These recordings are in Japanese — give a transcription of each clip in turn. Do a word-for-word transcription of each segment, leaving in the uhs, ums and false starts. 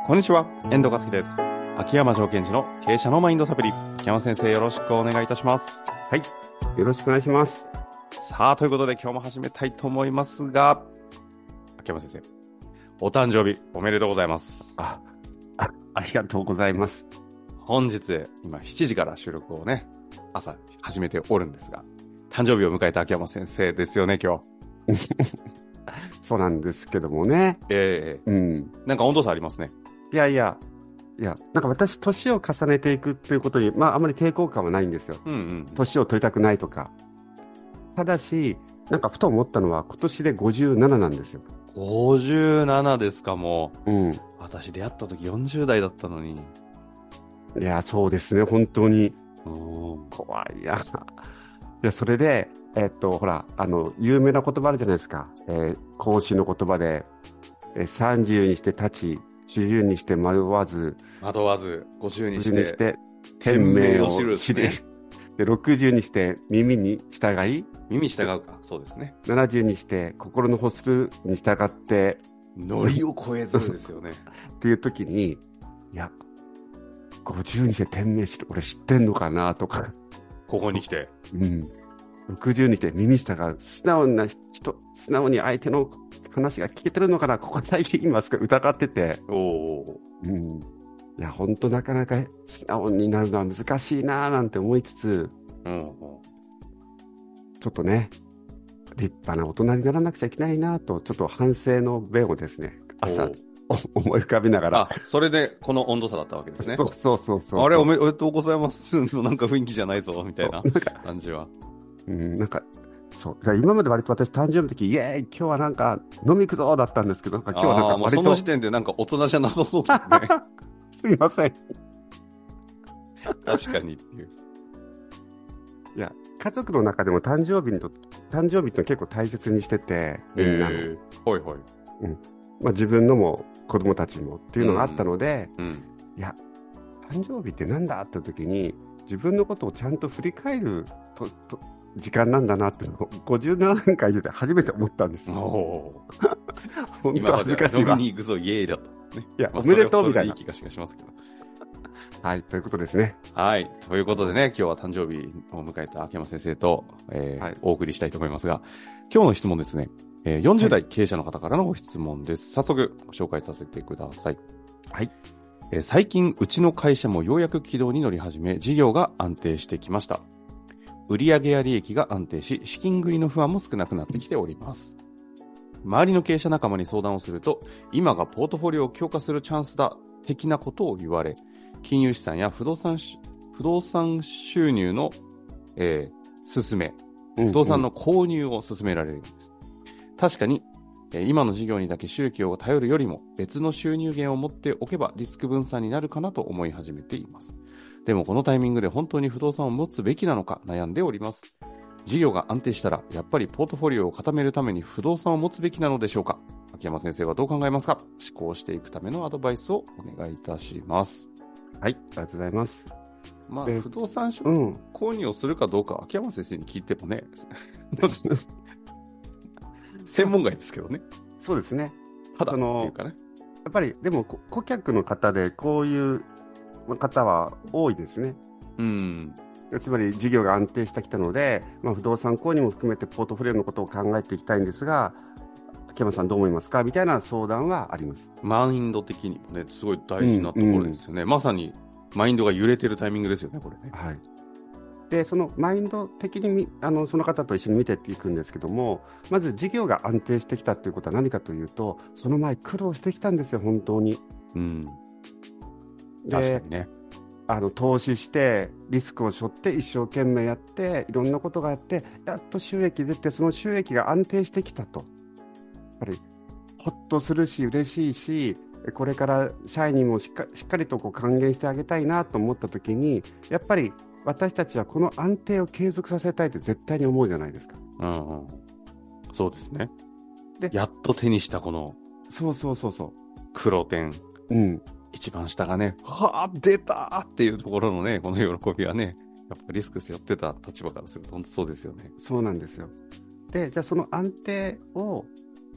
こんにちは、遠藤和樹です。秋山条件時の経営者のマインドサプリ。秋山先生、よろしくお願いいたします。 はい、よろしくお願いします。 さあ、ということで今日も始めたいと思いますが、秋山先生、お誕生日おめでとうございます。 あ、あ、ありがとうございます。 本日、今しちじから収録をね、朝始めておるんですが、誕生日を迎えた秋山先生ですよね、今日。 そうなんですけどもね。 ええー、 うん。 なんか温度差ありますね。 いやいや、いや、なんか私、年を重ねていくっていうことに、まあ、あまり抵抗感はないんですよ。 うんうん。 年を取りたくないとか。ただし、なんかふと思ったのは、今年でごじゅうなななんですよ。 ごじゅうななですか、もう。うん。 私出会った時よんじゅう代だったのに。 いや、そうですね、本当に。 お怖いや。いや、それで、えっと、ほら、あの、有名な言葉あるじゃないですか。えー、孔子の言葉で、えー、さんじゅうにして立ち、よんじゅうにして迷わず、 惑わず、ごじゅうにしごじゅうにて、 して天命を知る。 知るで、ろくじゅうにして耳に従い、 耳従うか、そうですね。 ななじゅうにして心の欲するに従って、 ノリを超えずですよね。 っていう時に、いや、ごじゅうにして天命知る、俺知ってんのかなとか。 ここに来て。 うん。ろくじゅうにして耳従う、素直な人、素直に相手の話が聞けてるのかな、ここ最近今すごい疑ってて。 おー。 うん。いや、ほんとなかなか素直になるのは難しいなぁなんて思いつつ、 うんうん、 ちょっとね、立派な大人にならなくちゃいけないなと、ちょっと反省の弁をですね、朝思い浮かべながら。 あ、それでこの温度差だったわけですね。 そうそうそうそう。 あれおめ、おめでとうございますなんか雰囲気じゃないぞみたいな感じは。 うん、なんか、そう。今まで割と私誕生日の時、イエーイ今日はなんか飲み行くぞだったんですけど、なんか今日はなんか割と。 もうその時点でなんか大人じゃなさそうですね。 すいません。 確かにっていう。 いや、家族の中でも誕生日にと、誕生日って結構大切にしてて、みんなの。 えー、はいはい。 うん。まあ自分のも子供たちもっていうのがあったので、 うんうん、 いや、誕生日ってなんだって時に、自分のことをちゃんと振り返ると、と、時間なんだなってごじゅうななねんかんいてて初めて思ったんですよ。本当恥ずかしいわ。 今まで飲みに行くぞイエーイだった、ね。 いや、まあ、おめでとうみたいな。 いい気がしますけど。 はい、ということですね。 はい、ということでね、今日は誕生日を迎えた秋山先生と、えーはい、お送りしたいと思いますが、今日の質問ですね、えー、よんじゅう代経営者の方からのご質問です。早速ご紹介させてください。 はい。 えー、最近、うちの会社もようやく軌道に乗り始め、事業が安定してきました。売上や利益が安定し、資金繰りの不安も少なくなってきております。周りの経営者仲間に相談をすると、今がポートフォリオを強化するチャンスだ、的なことを言われ、金融資産や不動産、不動産収入の、えー、進め、不動産の購入を進められるんです。うんうん、確かに、えー、今の事業にだけ収益を頼るよりも別の収入源を持っておけばリスク分散になるかなと思い始めています。でもこのタイミングで本当に不動産を持つべきなのか悩んでおります。事業が安定したらやっぱりポートフォリオを固めるために不動産を持つべきなのでしょうか。秋山先生はどう考えますか。思考していくためのアドバイスをお願いいたします。 はい、ありがとうございます。 まあ、不動産購入をするかどうかは秋山先生に聞いてもね、専門外ですけどね。 そうですね。 ただっていうかね。 やっぱりでも顧客の方でこういう方は多いですね。 うん。 つまり事業が安定してきたので、まあ、不動産購入も含めてポートフォリオのことを考えていきたいんですが、秋山さんどう思いますかみたいな相談はあります。 マインド的にもね、すごい大事なところですよね。うんうん、まさにマインドが揺れてるタイミングですよね、これね。 はい。で、そのマインド的にあのその方と一緒に見ていくんですけども、まず事業が安定してきたということは何かというと、その前苦労してきたんですよ、本当に。 うん。 で、 確かにね。 あの投資してリスクを背負って一生懸命やっていろんなことがあってやっと収益出てその収益が安定してきたとやっぱりほっとするし嬉しいしこれから社員にもしっか、しっかりとこう還元してあげたいなと思った時にやっぱり私たちはこの安定を継続させたいって絶対に思うじゃないですか。 うんうん、そうですね。でやっと手にしたこのそうそうそうそう黒点、うん、一番下がね、はぁ、出たっていうところのね、この喜びはね、やっぱリスク背負ってた立場からすると本当そうですよね。 そうなんですよ。で、じゃあその安定を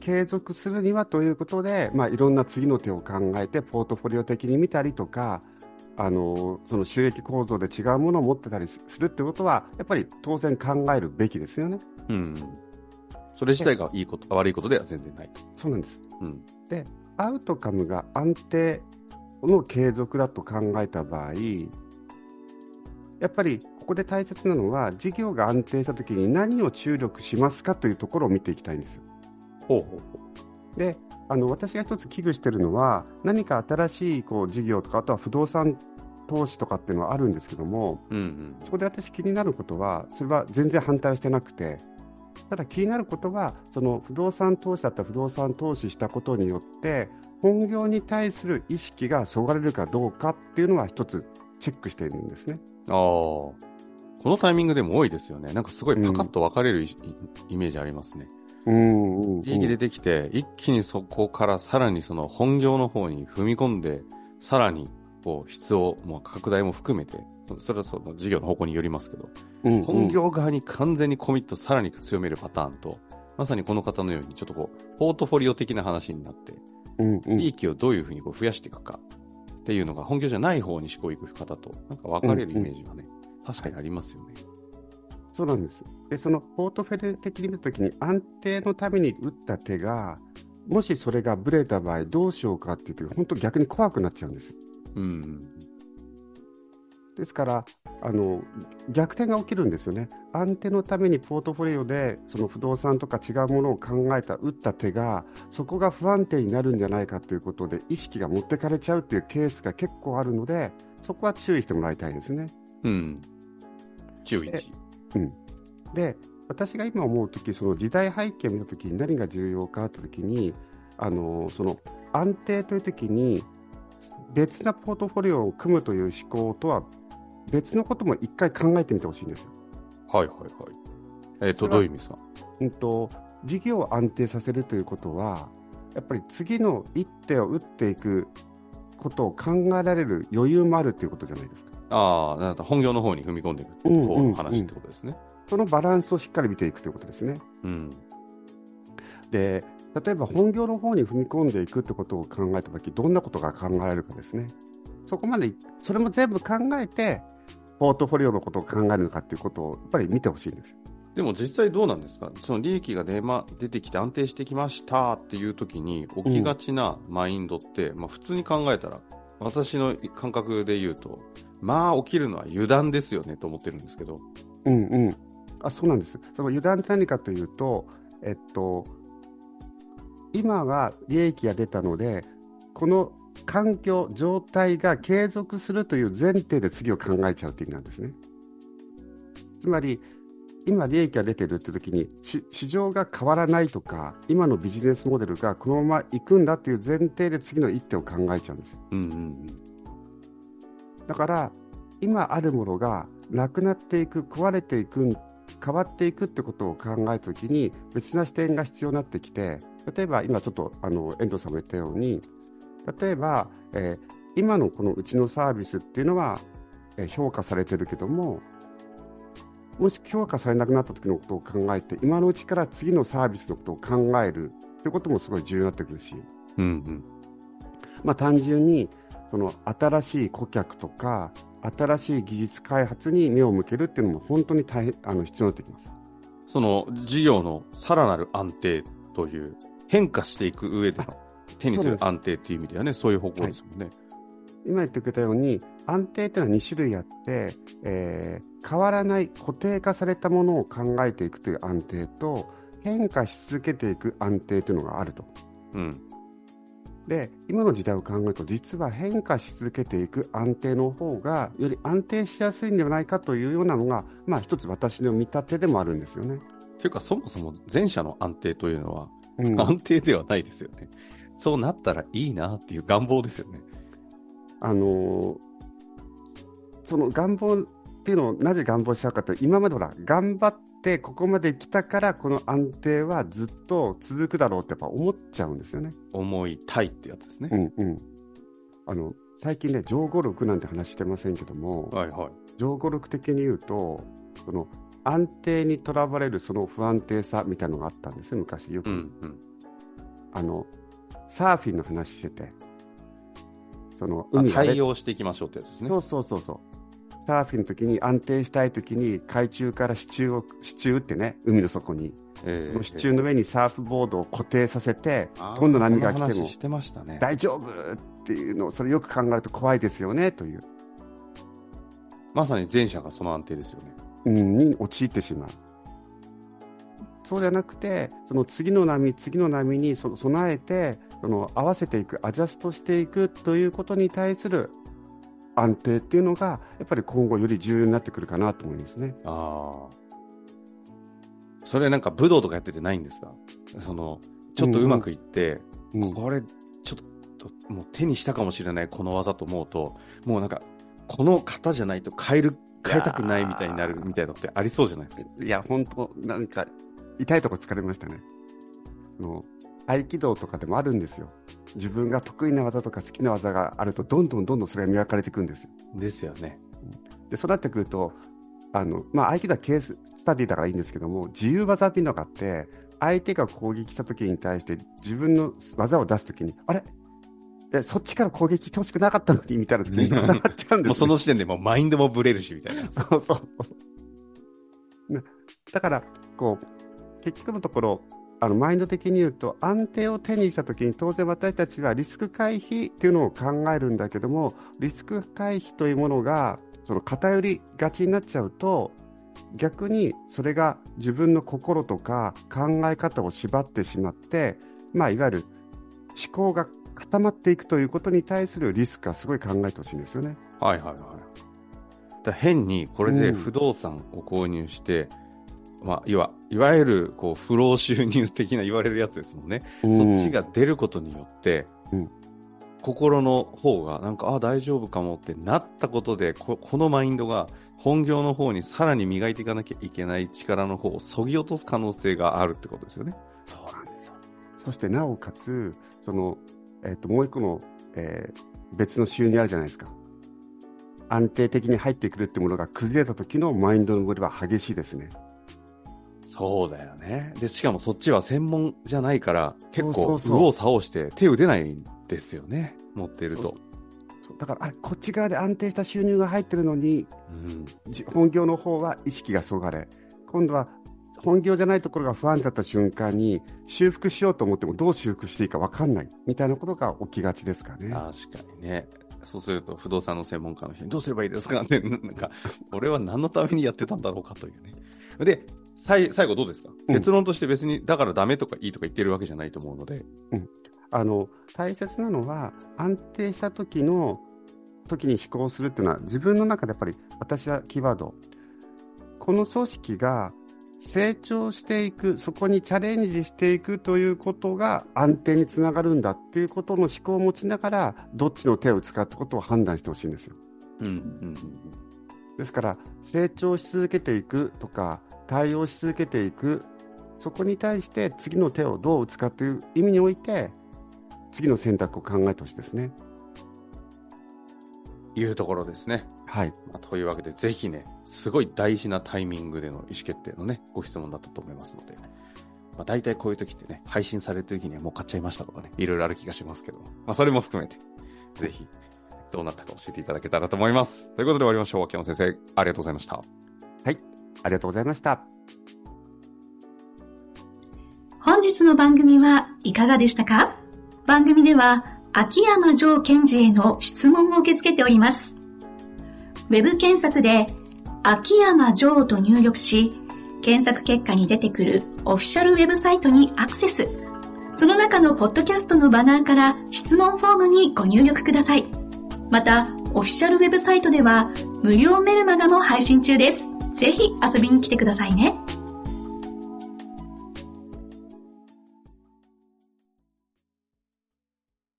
継続するにはということで、まあ、いろんな次の手を考えてポートフォリオ的に見たりとか、あのその収益構造で違うものを持ってたりするってことはやっぱり当然考えるべきですよね。 うん、それ自体がいいこと悪いことでは全然ないと。 そうなんです、 うん、 でアウトカムが安定の継続だと考えた場合、やっぱりここで大切なのは事業が安定したときに何を注力しますかというところを見ていきたいんですよ。 ほうほうほうであの私が一つ危惧しているのは何か新しいこう事業とかあとは不動産投資とかっていうのはあるんですけども、 うんうん、 そこで私気になることはそれは全然反対はしてなくて、ただ気になることはその不動産投資だったら不動産投資したことによって本業に対する意識がそがれるかどうかっていうのは一つチェックしているんですね。 ああ、このタイミングでも多いですよね。なんかすごいパカッと分かれる、うん、イメージありますね。 うんうんうん、 利益出てきて一気にそこからさらにその本業の方に踏み込んでさらにこう質をもう拡大も含めて、それはその事業の方向によりますけど、うんうん、本業側に完全にコミットさらに強めるパターンと、まさにこの方のようにちょっとこうポートフォリオ的な話になって、うんうん、利益をどういうふうにこう増やしていくかっていうのが本業じゃない方に思考いく方となんか分かれるイメージがね、うんうん、確かにありますよね。 そうなんです。で、そのポートフォリオ的に見たときに安定のために打った手がもしそれがブレた場合どうしようかっていうと本当逆に怖くなっちゃうんです。うん、ですからあの逆転が起きるんですよね。安定のためにポートフォリオでその不動産とか違うものを考えた打った手がそこが不安定になるんじゃないかということで意識が持ってかれちゃうというケースが結構あるので、そこは注意してもらいたいですね。 うん、注意。 うん、で私が今思うとき、その時代背景を見たときに何が重要かというときに、あのその安定というときに別なポートフォリオを組むという思考とは別のことも一回考えてみてほしいんですよ。 はいはいはい。えっとどういう意味ですか？ うんと事業を安定させるということはやっぱり次の一手を打っていくことを考えられる余裕もあるということじゃないですか。 ああ、なんか本業の方に踏み込んでいく方の話ってことですね、うんうんうん。 そのバランスをしっかり見ていくということですね。うん、で例えば本業の方に踏み込んでいくってことを考えたときどんなことが考えられるかですね。そこまでそれも全部考えてポートフォリオのことを考えるのかっていうことをやっぱり見てほしいんです。 でも実際どうなんですか？その利益が出、ま、出てきて安定してきましたっていう時に起きがちなマインドって、うんまあ、普通に考えたら私の感覚で言うとまあ起きるのは油断ですよねと思ってるんですけど。 うんうん。あ、そうなんです。その油断って何かというと、えっと今は利益が出たのでこの環境状態が継続するという前提で次を考えちゃうという意味なんですね。つまり今利益が出ているという時に市場が変わらないとか今のビジネスモデルがこのまま行くんだという前提で次の一手を考えちゃうんです、うんうんうん、だから今あるものがなくなっていく壊れていく変わっていくってことを考えたときに別な視点が必要になってきて、例えば今ちょっとあの遠藤さんも言ったように例えば、えー、今のこのうちのサービスっていうのは、えー、評価されてるけどももし評価されなくなった時のことを考えて今のうちから次のサービスのことを考えるということもすごい重要になってくるし、うんうんまあ、単純にその新しい顧客とか新しい技術開発に目を向けるっていうのも本当に大変あの必要になってきます。 その事業のさらなる安定という変化していく上での手にする安定という意味ではね、そういう方向ですもんね、はい、 今言ってくれたように安定というのはに種類あって、えー、変わらない固定化されたものを考えていくという安定と変化し続けていく安定というのがあると、うん、で今の時代を考えると実は変化し続けていく安定の方がより安定しやすいんではないかというようなのが、まあ、一つ私の見立てでもあるんですよね。 というかそもそも前者の安定というのは、うん、安定ではないですよね。そうなったらいいなっていう願望ですよね。 あのー、その願望っていうのをなぜ願望しちゃうかというと今までほら頑張ってここまで来たからこの安定はずっと続くだろうってやっぱ思っちゃうんですよね。 思いたいってやつですね。 うんうん、あの最近ね情語録なんて話してませんけども、はいはい、情語録的に言うとその安定にとらわれるその不安定さみたいなのがあったんですね昔よく、うんうん、 あの、サーフィンの話してて、その海が、ね、 対応していきましょうってやつですね。 そうそうそうそう。サーフィンの時に安定したい時に海中から支柱を、支柱ってね、海の底に、えー、の支柱の上にサーフボードを固定させて、どんな波が来てもしてましたね、 大丈夫っていうのを、それよく考えると怖いですよねという。 まさに前者がその安定ですよね。 うん、に陥ってしまう。そうじゃなくて、その次の波、次の波にそ備えて、その合わせていく、アジャストしていくということに対する安定っていうのが、やっぱり今後より重要になってくるかなと思いますね。 ああ。それなんか武道とかやっててないんですか？その、ちょっとうまくいって、うんうん、これ、ちょっと、もう手にしたかもしれないこの技と思うと、もうなんか、この型じゃないと変える、変えたくないみたいになるみたいなのってありそうじゃないですか。 いや、本当なんか、痛いとこ疲れましたね。の合気道とかでもあるんですよ。自分が得意な技とか好きな技があると、どんどんどんどんそれが磨かれていくんですよ。 ですよね。 で、そうなってくると、あの、まあ、合気道はケーススタディだからいいんですけども、自由技っていうのがあって、相手が攻撃した時に対して自分の技を出す時に、あれでそっちから攻撃してほしくなかったのにみたいな時になっちゃうんですよ。 もうその時点でもうマインドもブレるしみたいな。 そうそうそう。だから、こう、結局のところ、あのマインド的に言うと、安定を手にしたときに、当然私たちはリスク回避っていうのを考えるんだけども、リスク回避というものがその偏りがちになっちゃうと、逆にそれが自分の心とか考え方を縛ってしまって、まあ、いわゆる思考が固まっていくということに対するリスクはすごい考えてほしいんですよね。 はいはいはい。だ変にこれで不動産を購入して、うん、まあ、いわ、いわゆるこう不労収入的な言われるやつですもんね。うん、そっちが出ることによって、うん、心の方がなんかあ大丈夫かもってなったことで こ, このマインドが本業の方にさらに磨いていかなきゃいけない力の方を削ぎ落とす可能性があるってことですよね。 そうなんですよ。そしてなおかつその、えー、ともう一個の、えー、別の収入あるじゃないですか。安定的に入ってくるってものが崩れた時のマインドのブレは激しいですね。 そうだよね。でしかもそっちは専門じゃないから結構右往左往して手打てないんですよね、持っていると。そうそうだからあれこっち側で安定した収入が入ってるのに、うん、本業の方は意識がそがれ、今度は本業じゃないところが不安だった瞬間に修復しようと思ってもどう修復していいか分かんないみたいなことが起きがちですかね。 確かにね。そうすると不動産の専門家の人にどうすればいいですかってなんか俺は何のためにやってたんだろうかというね。で最, 最後どうですか、うん、結論として別にだからダメとかいいとか言ってるわけじゃないと思うので、 うん、あの大切なのは安定した時の時に思考するっていうのは自分の中でやっぱり私はキーワード、この組織が成長していく、そこにチャレンジしていくということが安定につながるんだっていうことの思考を持ちながらどっちの手を使ったことを判断してほしいんですよ、うんうんうん、ですから成長し続けていくとか対応し続けていく、そこに対して次の手をどう打つかという意味において次の選択を考えてほしいですね。 いうところですね。 はい。 まあ、というわけでぜひね、すごい大事なタイミングでの意思決定のね、ご質問だったと思いますので、まあ、大体こういう時ってね、配信されてる時にはもう買っちゃいましたとかね、いろいろある気がしますけど、まあ、それも含めて、ぜひ、どうなったか教えていただけたらと思います。ということで終わりましょう。秋山先生、ありがとうございました。 はい、ありがとうございました。 本日の番組はいかがでしたか？番組では、秋山城賢治への質問を受け付けております。ウェブ検索で秋山城と入力し、検索結果に出てくるオフィシャルウェブサイトにアクセス。その中のポッドキャストのバナーから質問フォームにご入力ください。また、オフィシャルウェブサイトでは無料メルマガも配信中です。ぜひ遊びに来てくださいね。